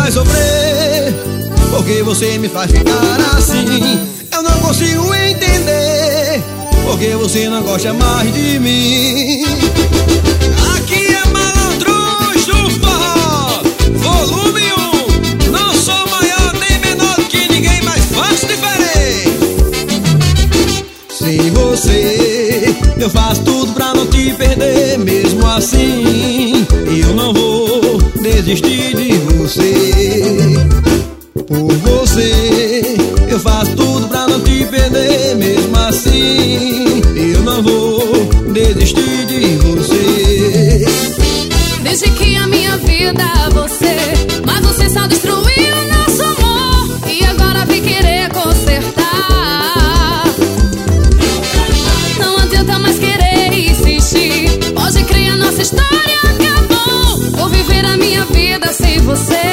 faz sofrer? Porque você me faz ficar assim? Eu não consigo entender porque você não gosta mais de mim. Aqui é Malandros do Forró, volume 1. Não sou maior nem menor do que ninguém, mas faço diferente. Sem você eu faço tudo pra não te perder. Mesmo assim eu não vou desistir de você. Por você eu faço tudo pra não te perder. Mesmo assim eu não vou desistir de você. Desde que a minha vida você, mas você só destruiu nosso amor. E agora vem querer consertar. Não adianta mais querer insistir. Pode crer, a nossa história acabou. Vou viver a minha vida sem você.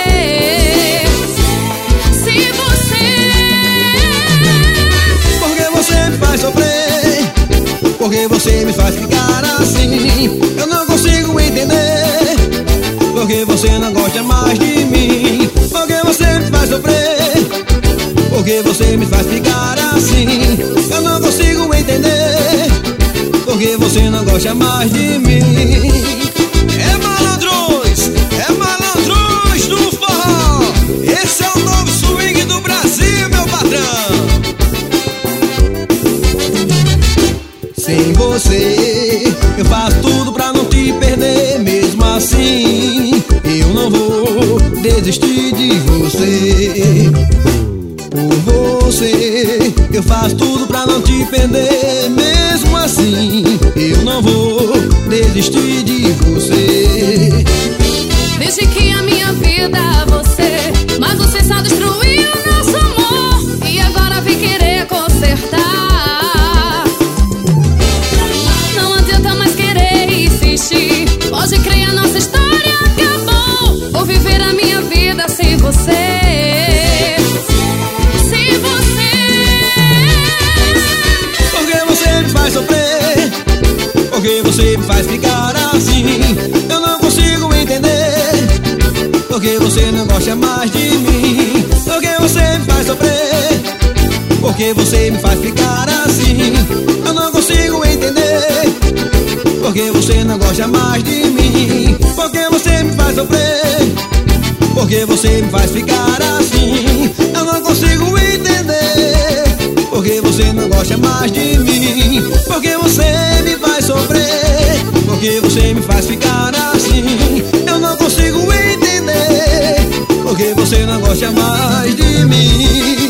Porque você me faz ficar assim? Eu não consigo entender porque você não gosta mais de mim. Porque você me faz sofrer? Porque você me faz ficar assim? Eu não consigo entender porque você não gosta mais de mim. É Malandros do Forró. Esse é o novo swing do Brasil, meu patrão. Sem você eu faço tudo pra não te perder. Mesmo assim eu não vou desistir de você. Por você eu faço tudo pra não te perder. Mesmo assim eu não vou desistir de você. Desde que a minha vida você, mas você só destruiu nosso amor. E agora vem querer consertar. Pode crer, a nossa história acabou. Vou viver a minha vida sem você. Sem você. Porque você me faz sofrer? Porque você me faz ficar assim? Eu não consigo entender porque você não gosta mais de mim. Porque você me faz sofrer? Porque você me faz ficar assim? Eu não consigo entender porque você não gosta mais de mim. Porque você me faz sofrer? Porque você me faz ficar assim? Eu não consigo entender porque você não gosta mais de mim. Porque você me faz sofrer? Porque você me faz ficar assim? Eu não consigo entender porque você não gosta mais de mim.